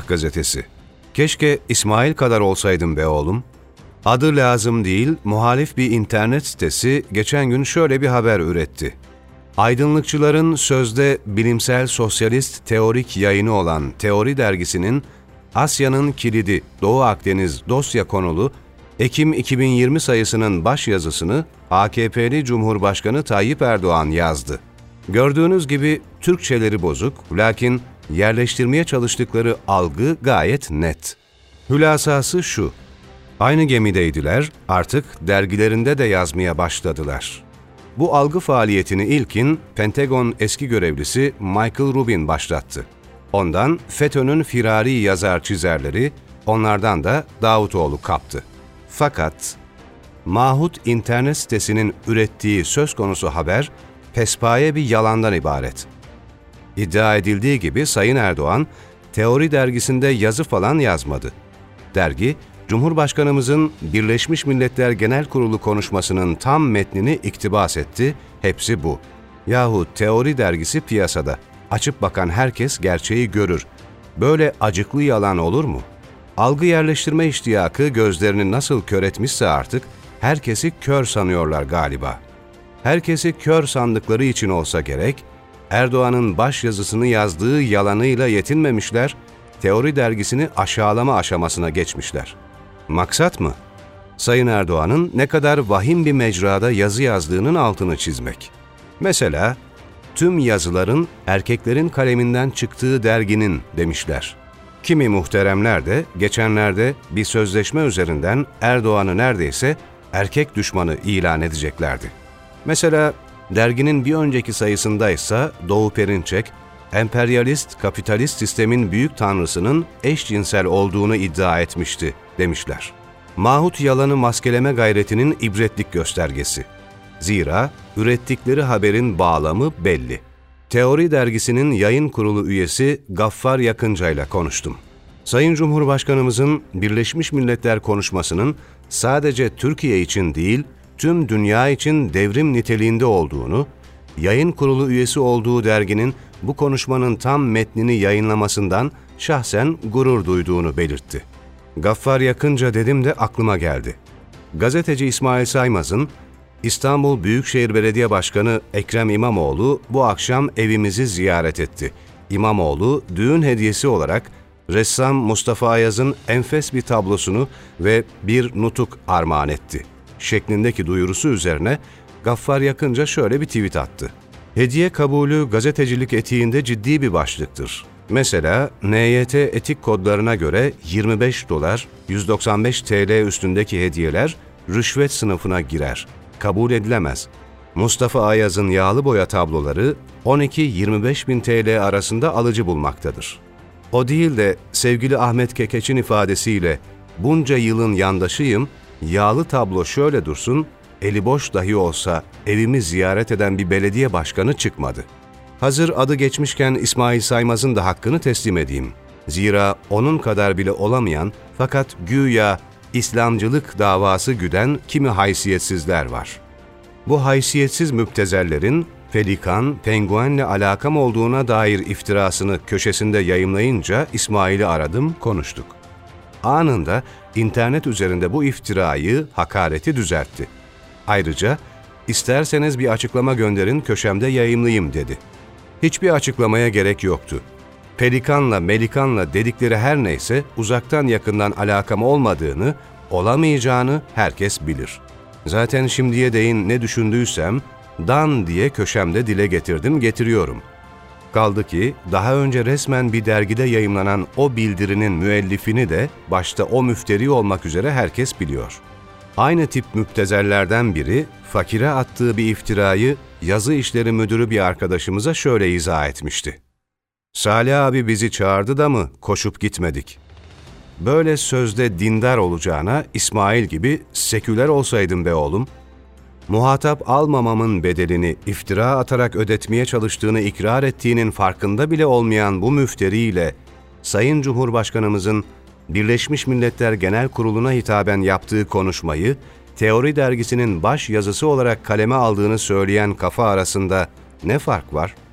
Sabah gazetesi. Keşke İsmail kadar olsaydım be oğlum. Adı lazım değil, muhalif bir internet sitesi geçen gün şöyle bir haber üretti. Aydınlıkçıların sözde bilimsel sosyalist teorik yayını olan Teori dergisinin Asya'nın kilidi Doğu Akdeniz dosya konulu Ekim 2020 sayısının başyazısını AKP'li Cumhurbaşkanı Tayyip Erdoğan yazdı. Gördüğünüz gibi Türkçeleri bozuk, lakin yerleştirmeye çalıştıkları algı gayet net. Hülasası şu: aynı gemideydiler, artık dergilerinde de yazmaya başladılar. Bu algı faaliyetini ilkin Pentagon eski görevlisi Michael Rubin başlattı. Ondan FETÖ'nün firari yazar çizerleri, onlardan da Davutoğlu kaptı. Fakat Mahut internet sitesinin ürettiği söz konusu haber pespaye bir yalandan ibaret. İddia edildiği gibi Sayın Erdoğan, Teori dergisinde yazı falan yazmadı. Dergi, Cumhurbaşkanımızın Birleşmiş Milletler Genel Kurulu konuşmasının tam metnini iktibas etti, hepsi bu. Yahu Teori dergisi piyasada, açıp bakan herkes gerçeği görür. Böyle acıklı yalan olur mu? Algı yerleştirme iştiyakı gözlerini nasıl kör etmişse artık, herkesi kör sanıyorlar galiba. Herkesi kör sandıkları için olsa gerek, Erdoğan'ın başyazısını yazdığı yalanıyla yetinmemişler, Teori dergisini aşağılama aşamasına geçmişler. Maksat mı? Sayın Erdoğan'ın ne kadar vahim bir mecrada yazı yazdığının altını çizmek. Mesela, tüm yazıların erkeklerin kaleminden çıktığı derginin demişler. Kimi muhteremler de geçenlerde bir sözleşme üzerinden Erdoğan'ı neredeyse erkek düşmanı ilan edeceklerdi. Mesela derginin bir önceki sayısındaysa Doğu Perinçek, emperyalist, kapitalist sistemin büyük tanrısının eşcinsel olduğunu iddia etmişti demişler. Mahut yalanı maskeleme gayretinin ibretlik göstergesi. Zira ürettikleri haberin bağlamı belli. Teori dergisinin yayın kurulu üyesi Gaffar Yakınca ile konuştum. Sayın Cumhurbaşkanımızın Birleşmiş Milletler konuşmasının sadece Türkiye için değil, tüm dünya için devrim niteliğinde olduğunu, yayın kurulu üyesi olduğu derginin bu konuşmanın tam metnini yayınlamasından şahsen gurur duyduğunu belirtti. Gaffar Yakınca dedim de aklıma geldi. Gazeteci İsmail Saymaz'ın İstanbul Büyükşehir Belediye Başkanı Ekrem İmamoğlu bu akşam evimizi ziyaret etti. İmamoğlu düğün hediyesi olarak ressam Mustafa Ayaz'ın enfes bir tablosunu ve bir nutuk armağan etti şeklindeki duyurusu üzerine Gaffar Yakınca şöyle bir tweet attı. Hediye kabulü gazetecilik etiğinde ciddi bir başlıktır. Mesela NYT etik kodlarına göre 25 dolar, 195 TL üstündeki hediyeler rüşvet sınıfına girer. Kabul edilemez. Mustafa Ayaz'ın yağlı boya tabloları 12-25 bin TL arasında alıcı bulmaktadır. O değil de sevgili Ahmet Kekeç'in ifadesiyle bunca yılın yandaşıyım, yağlı tablo şöyle dursun, eli boş dahi olsa evimi ziyaret eden bir belediye başkanı çıkmadı. Hazır adı geçmişken İsmail Saymaz'ın da hakkını teslim edeyim. Zira onun kadar bile olamayan fakat güya İslamcılık davası güden kimi haysiyetsizler var. Bu haysiyetsiz müptezellerin Pelikan, Penguen'le alakam olduğuna dair iftirasını köşesinde yayımlayınca İsmail'i aradım, konuştuk. Anında internet üzerinde bu iftirayı, hakareti düzeltti. Ayrıca, isterseniz bir açıklama gönderin köşemde yayımlayayım dedi. Hiçbir açıklamaya gerek yoktu. Pelikanla, Melikanla dedikleri her neyse uzaktan yakından alakam olmadığını, olamayacağını herkes bilir. Zaten şimdiye değin ne düşündüysem, dan diye köşemde dile getirdim, getiriyorum. Kaldı ki daha önce resmen bir dergide yayımlanan o bildirinin müellifini de başta o müfteri olmak üzere herkes biliyor. Aynı tip müptezellerden biri, fakire attığı bir iftirayı yazı işleri müdürü bir arkadaşımıza şöyle izah etmişti. Salih abi bizi çağırdı da mı koşup gitmedik? Böyle sözde dindar olacağına İsmail gibi seküler olsaydım be oğlum. Muhatap almamamın bedelini iftira atarak ödetmeye çalıştığını ikrar ettiğinin farkında bile olmayan bu müfteriyle Sayın Cumhurbaşkanımızın Birleşmiş Milletler Genel Kurulu'na hitaben yaptığı konuşmayı Teori dergisinin baş yazısı olarak kaleme aldığını söyleyen kafa arasında ne fark var?